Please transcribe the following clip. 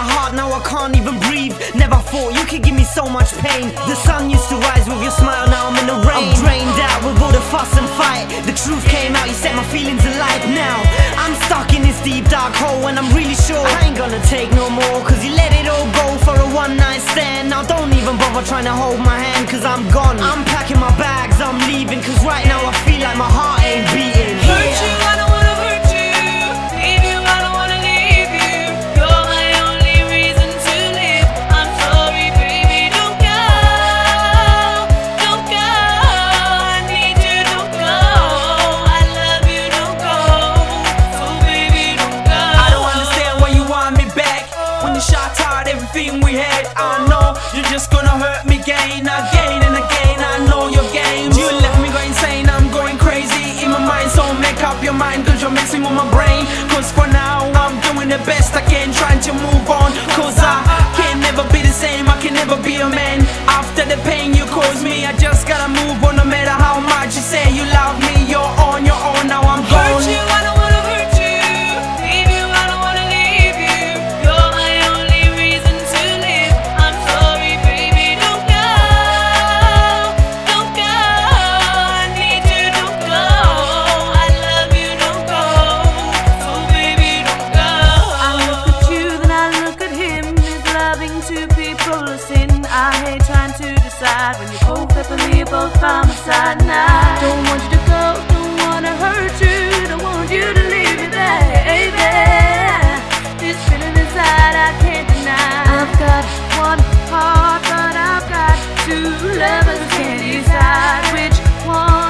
heart, now I can't even breathe. Never thought you could give me so much pain. The sun used to rise with your smile, now I'm in the rain. I'm drained out with all the fuss and fight. The truth came out, you set my feelings alight. Now I'm stuck in this deep dark hole, and I'm really sure I ain't gonna take no more. Cause you let it all go for a one night stand. Now don't even bother trying to hold my hand, cause I'm gone. I'm packing my bags, I'm leaving. Cause right now I feel like my heart ain't beating. Hurt you, I don't wanna hurt you. Leave you, I don't wanna leave you. You're my only reason to live. I'm sorry, baby, don't go. Don't go. I need you, don't go. I love you, don't go. So baby, don't go. I don't understand why you want me back when you shot out everything we had. I know you're just gonna hurt me again and again. I know your games. You left me going insane, I'm going crazy in my mind. So make up your mind, cause you're messing with my brain. Cause for now I'm doing the best I can, trying to move on. Cause I can never be the same, I can never be a man. After the pain you caused me, I just gotta move on. No matter how much you say you love me, you're on your own, now I'm gone. Hurt you, I don't wanna hurt you. Leave you, I don't wanna leave you. You're my only reason to live. I'm sorry, baby, don't go. Don't go. I need you, don't go. I love you, don't go. So baby, don't go. I look at you, then I look at him. Is loving two people a sin? I hate trying to decide when you both up and me both by my side. And I don't want you to go, don't wanna hurt you, don't want you to leave me, baby. This feeling inside I can't deny. I've got one heart, but I've got two lovers, can't decide which one